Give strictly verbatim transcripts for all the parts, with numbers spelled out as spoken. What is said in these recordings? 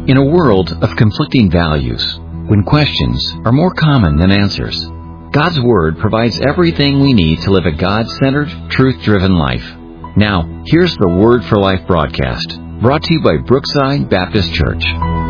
In a world of conflicting values, when questions are more common than answers, God's Word provides everything we need to live a God-centered, truth-driven life. Now, here's the Word for Life broadcast, brought to you by Brookside Baptist Church.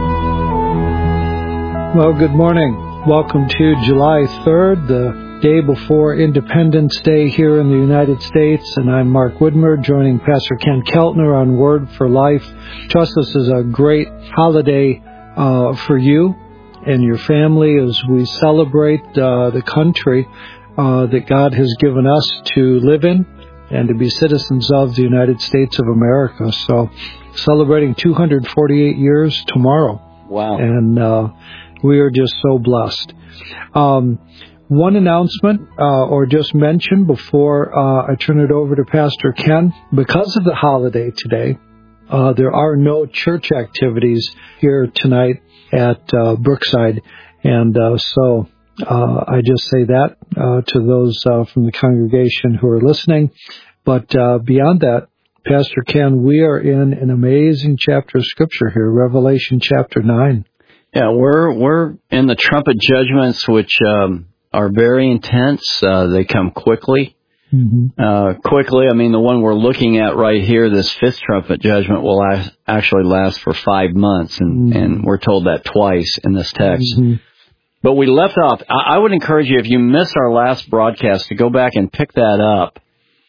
Well, good morning. Welcome to July third, the day before Independence Day here in the United States, and I'm Mark Widmer, joining Pastor Ken Keltner on Word for Life. Trust this is a great holiday uh, for you and your family as we celebrate uh, the country uh, that God has given us to live in and to be citizens of the United States of America. So, celebrating two hundred forty-eight years tomorrow. Wow. And uh, we are just so blessed. Um, one announcement, uh, or just mention before uh, I turn it over to Pastor Ken. Because of the holiday today, uh, there are no church activities here tonight at uh, Brookside. And uh, so uh, I just say that uh, to those uh, from the congregation who are listening. But uh, beyond that, Pastor Ken, we are in an amazing chapter of Scripture here, Revelation chapter nine. Yeah, we're we're in the trumpet judgments, which um, are very intense. Uh, they come quickly. Mm-hmm. Uh, quickly, I mean, the one we're looking at right here, this fifth trumpet judgment, will last, actually last for five months, and, mm-hmm. and we're told that twice in this text. Mm-hmm. But we left off. I, I would encourage you, if you missed our last broadcast, to go back and pick that up,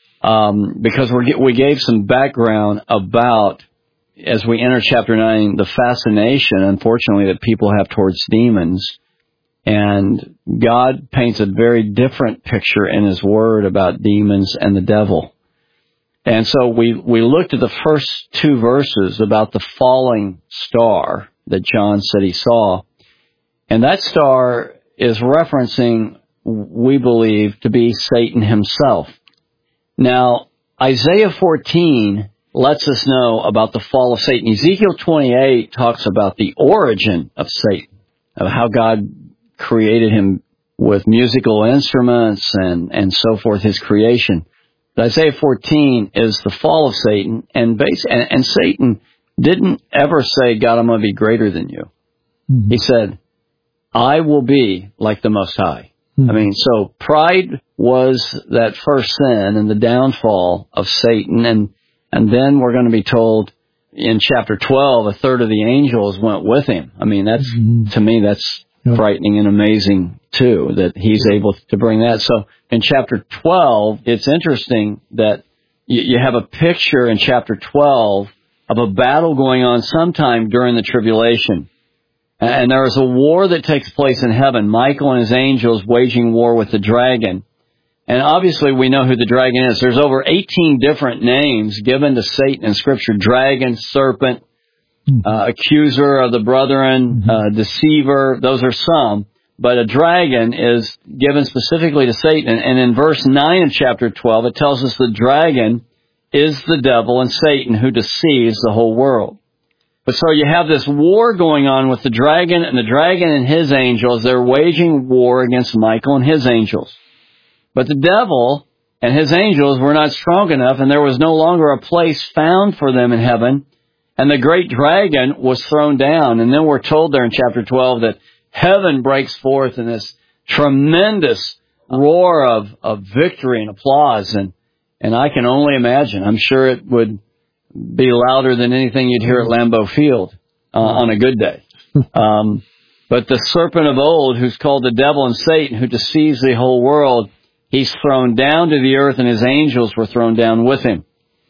um, because we we gave some background about, as we enter chapter nine, the fascination, unfortunately, that people have towards demons. And God paints a very different picture in His Word about demons and the devil. And so we, we looked at the first two verses about the falling star that John said he saw. And that star is referencing, we believe, to be Satan himself. Now, Isaiah fourteen lets us know about the fall of Satan. Ezekiel twenty-eight talks about the origin of Satan, of how God created him with musical instruments and, and so forth, his creation. But Isaiah fourteen is the fall of Satan, and, base, and, and Satan didn't ever say, God, I'm going to be greater than you. Mm-hmm. He said, I will be like the Most High. Mm-hmm. I mean, so pride was that first sin and the downfall of Satan, and And then we're going to be told in chapter twelve, a third of the angels went with him. I mean, that's, mm-hmm. to me, that's yep. frightening and amazing, too, that he's able to bring that. So in chapter twelve, it's interesting that you, you have a picture in chapter twelve of a battle going on sometime during the tribulation. And there is a war that takes place in heaven. Michael and his angels waging war with the dragon. And obviously we know who the dragon is. There's over eighteen different names given to Satan in Scripture. Dragon, serpent, uh, accuser of the brethren, uh, deceiver. Those are some. But a dragon is given specifically to Satan. And in verse nine of chapter twelve, it tells us the dragon is the devil and Satan who deceives the whole world. But so you have this war going on with the dragon and the dragon and his angels. They're waging war against Michael and his angels. But the devil and his angels were not strong enough, and there was no longer a place found for them in heaven. And the great dragon was thrown down. And then we're told there in chapter twelve that heaven breaks forth in this tremendous roar of, of victory and applause. And, and I can only imagine, I'm sure it would be louder than anything you'd hear at Lambeau Field uh, on a good day. Um, but the serpent of old, who's called the devil and Satan, who deceives the whole world, he's thrown down to the earth, and his angels were thrown down with him.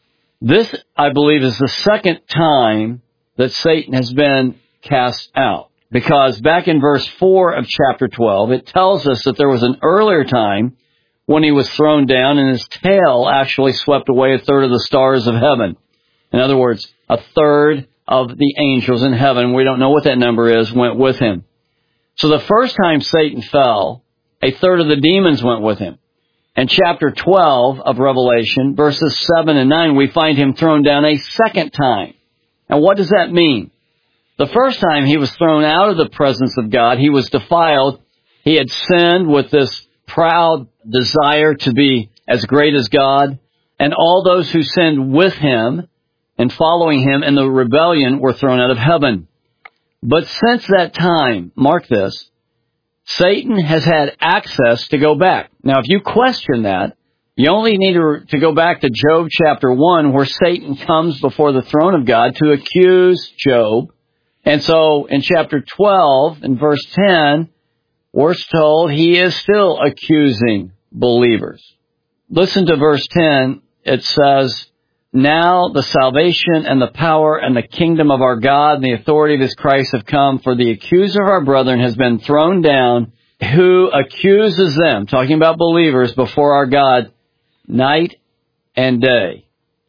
This, I believe, is the second time that Satan has been cast out. Because back in verse four of chapter twelve, it tells us that there was an earlier time when he was thrown down, and his tail actually swept away a third of the stars of heaven. In other words, a third of the angels in heaven, we don't know what that number is, went with him. So the first time Satan fell, a third of the demons went with him. In chapter twelve of Revelation, verses seven and nine, we find him thrown down a second time. And what does that mean? The first time he was thrown out of the presence of God, he was defiled. He had sinned with this proud desire to be as great as God. And all those who sinned with him and following him in the rebellion were thrown out of heaven. But since that time, mark this, Satan has had access to go back. Now, if you question that, you only need to, to go back to Job chapter one, where Satan comes before the throne of God to accuse Job. And so in chapter twelve, in verse ten, we're told he is still accusing believers. Listen to verse ten. It says, now the salvation and the power and the kingdom of our God and the authority of his Christ have come, for the accuser of our brethren has been thrown down, who accuses them, talking about believers, before our God, night and day,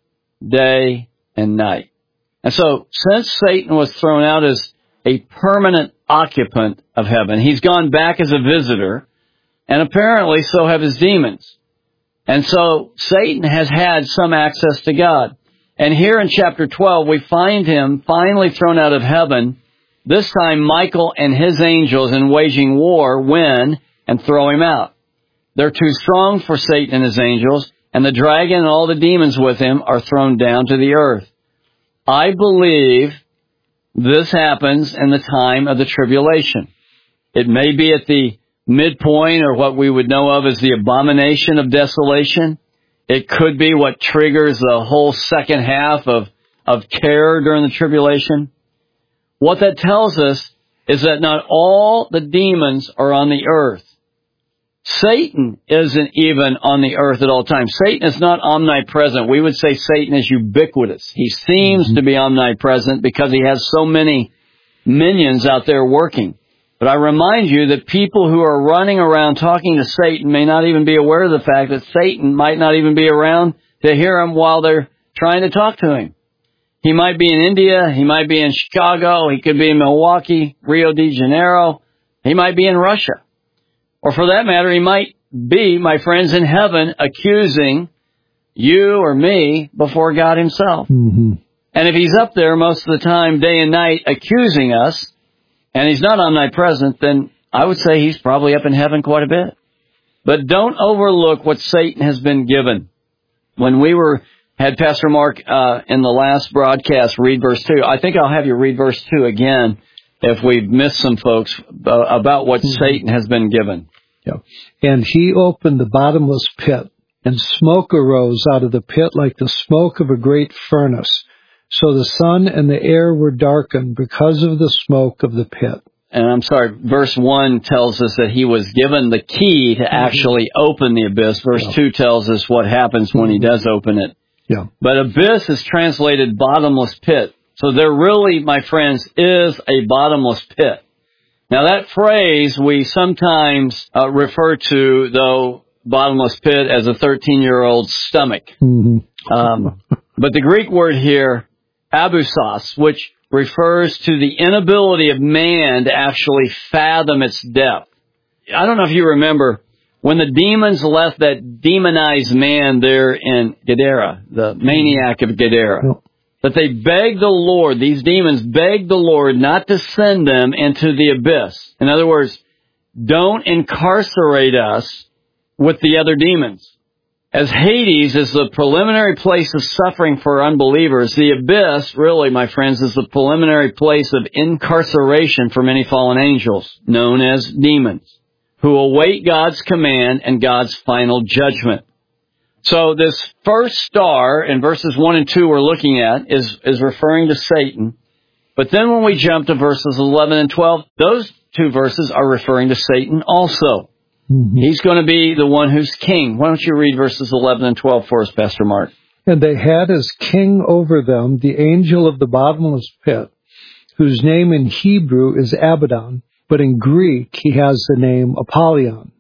day and night. And so, since Satan was thrown out as a permanent occupant of heaven, he's gone back as a visitor, and apparently so have his demons. And so, Satan has had some access to God. And here in chapter twelve, we find him finally thrown out of heaven. This time, Michael and his angels, in waging war, win and throw him out. They're too strong for Satan and his angels, and the dragon and all the demons with him are thrown down to the earth. I believe this happens in the time of the tribulation. It may be at the midpoint, or what we would know of as the abomination of desolation. It could be what triggers the whole second half of, of terror during the tribulation. What that tells us is that not all the demons are on the earth. Satan isn't even on the earth at all times. Satan is not omnipresent. We would say Satan is ubiquitous. He seems mm-hmm. to be omnipresent because he has so many minions out there working. But I remind you that people who are running around talking to Satan may not even be aware of the fact that Satan might not even be around to hear him while they're trying to talk to him. He might be in India. He might be in Chicago. He could be in Milwaukee, Rio de Janeiro. He might be in Russia. Or for that matter, he might be, my friends, in heaven accusing you or me before God himself. Mm-hmm. And if he's up there most of the time, day and night, accusing us, and he's not omnipresent, then I would say he's probably up in heaven quite a bit. But don't overlook what Satan has been given. When we were had Pastor Mark uh, in the last broadcast read verse two, I think I'll have you read verse two again if we've missed some folks uh, about what mm-hmm. Satan has been given. Yeah. And he opened the bottomless pit, and smoke arose out of the pit like the smoke of a great furnace. So the sun and the air were darkened because of the smoke of the pit. And I'm sorry, verse one tells us that he was given the key to actually mm-hmm. open the abyss. Verse yeah. two tells us what happens when mm-hmm. he does open it. Yeah. But abyss is translated bottomless pit. So there really, my friends, is a bottomless pit. Now that phrase we sometimes uh, refer to, though, bottomless pit as a thirteen-year-old's stomach. Mm-hmm. Um, but the Greek word here, abyssos, which refers to the inability of man to actually fathom its depth. I don't know if you remember, when the demons left that demonized man there in Gadara, the maniac of Gadara, no. that they begged the Lord, these demons begged the Lord not to send them into the abyss. In other words, don't incarcerate us with the other demons. As Hades is the preliminary place of suffering for unbelievers, the abyss, really, my friends, is the preliminary place of incarceration for many fallen angels, known as demons, who await God's command and God's final judgment. So this first star in verses one and two we're looking at is, is referring to Satan. But then when we jump to verses eleven and twelve, those two verses are referring to Satan also. Mm-hmm. He's going to be the one who's king. Why don't you read verses eleven and twelve for us, Pastor Mark? And they had as king over them the angel of the bottomless pit, whose name in Hebrew is Abaddon, but in Greek he has the name Apollyon.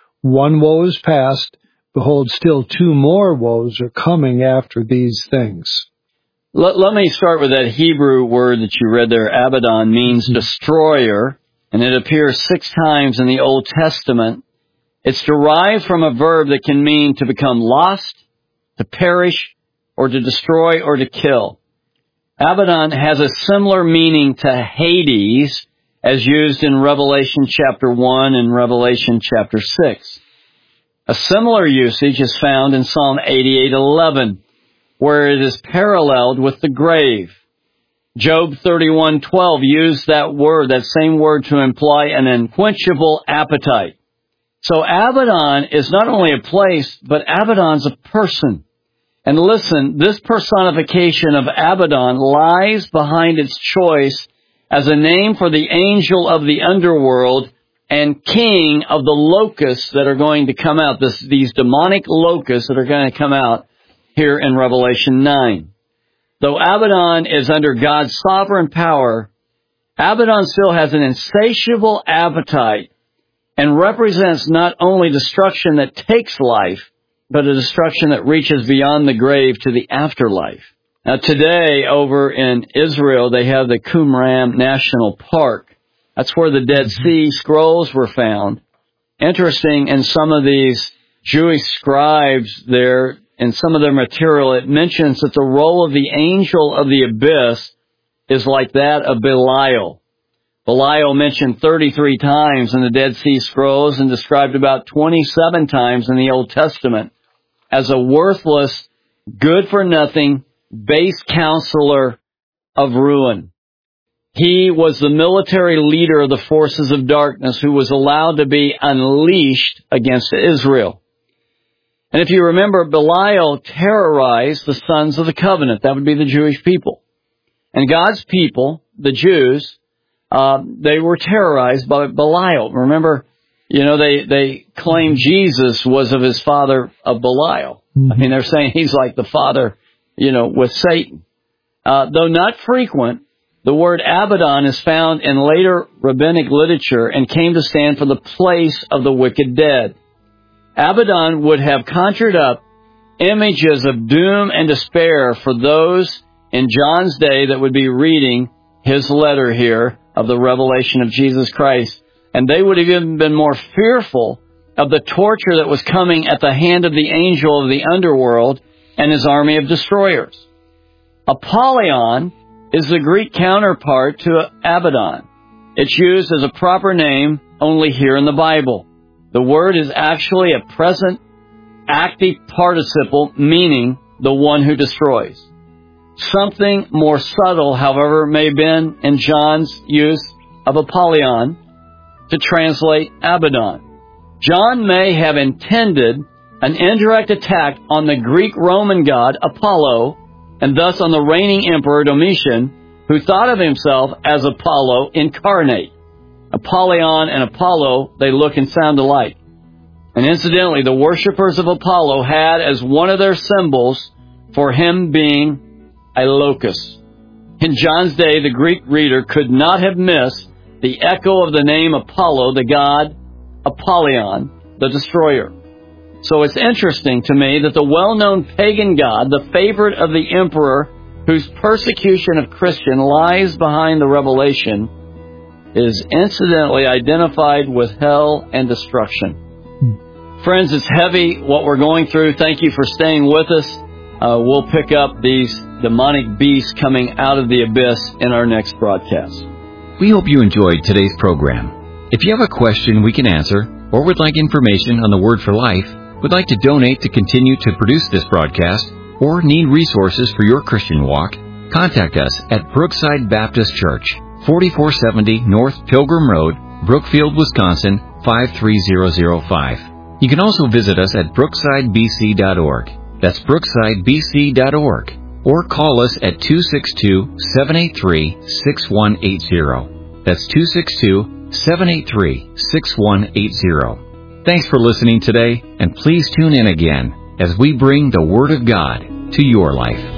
One woe is past. Behold, still two more woes are coming after these things. Let, let me start with that Hebrew word that you read there. Abaddon means mm-hmm. destroyer, and it appears six times in the Old Testament. It's derived from a verb that can mean to become lost, to perish, or to destroy or to kill. Abaddon has a similar meaning to Hades as used in Revelation chapter one and Revelation chapter six. A similar usage is found in Psalm eighty-eight eleven, where it is paralleled with the grave. Job thirty-one twelve used that word, that same word, to imply an unquenchable appetite. So Abaddon is not only a place, but Abaddon's a person. And listen, this personification of Abaddon lies behind its choice as a name for the angel of the underworld and king of the locusts that are going to come out, this, these demonic locusts that are going to come out here in Revelation nine. Though Abaddon is under God's sovereign power, Abaddon still has an insatiable appetite and represents not only destruction that takes life, but a destruction that reaches beyond the grave to the afterlife. Now today, over in Israel, they have the Qumran National Park. That's where the Dead Sea Scrolls were found. Interesting, in some of these Jewish scribes there, in some of their material, it mentions that the role of the angel of the abyss is like that of Belial. Belial mentioned thirty-three times in the Dead Sea Scrolls and described about twenty-seven times in the Old Testament as a worthless, good-for-nothing, base counselor of ruin. He was the military leader of the forces of darkness who was allowed to be unleashed against Israel. And if you remember, Belial terrorized the sons of the covenant. That would be the Jewish people. And God's people, the Jews, uh, they were terrorized by Belial. Remember, you know, they, they claimed Jesus was of his father of Belial. Mm-hmm. I mean, they're saying he's like the father, you know, with Satan. Uh, though not frequent, the word Abaddon is found in later rabbinic literature and came to stand for the place of the wicked dead. Abaddon would have conjured up images of doom and despair for those in John's day that would be reading his letter here of the revelation of Jesus Christ. And they would have even been more fearful of the torture that was coming at the hand of the angel of the underworld and his army of destroyers. Apollyon is the Greek counterpart to Abaddon. It's used as a proper name only here in the Bible. The word is actually a present active participle, meaning the one who destroys. Something more subtle, however, may have been in John's use of Apollyon to translate Abaddon. John may have intended an indirect attack on the Greek-Roman god Apollo, and thus on the reigning emperor Domitian, who thought of himself as Apollo incarnate. Apollyon and Apollo, they look and sound alike. And incidentally, the worshippers of Apollo had as one of their symbols for him being a locust. In John's day, the Greek reader could not have missed the echo of the name Apollo, the god Apollyon, the destroyer. So it's interesting to me that the well-known pagan god, the favorite of the emperor, whose persecution of Christian lies behind the revelation, is incidentally identified with hell and destruction. Hmm. Friends, it's heavy what we're going through. Thank you for staying with us. Uh, we'll pick up these demonic beasts coming out of the abyss in our next broadcast. We hope you enjoyed today's program. If you have a question we can answer, or would like information on the Word for Life, would like to donate to continue to produce this broadcast, or need resources for your Christian walk, contact us at Brookside Baptist Church, forty-four seventy North Pilgrim Road, Brookfield, Wisconsin, five three zero zero five. You can also visit us at brookside b c dot org. That's brookside b c dot org. Or call us at two six two, seven eight three, six one eight zero. That's two six two, seven eight three, six one eight zero. Thanks for listening today, and please tune in again as we bring the Word of God to your life.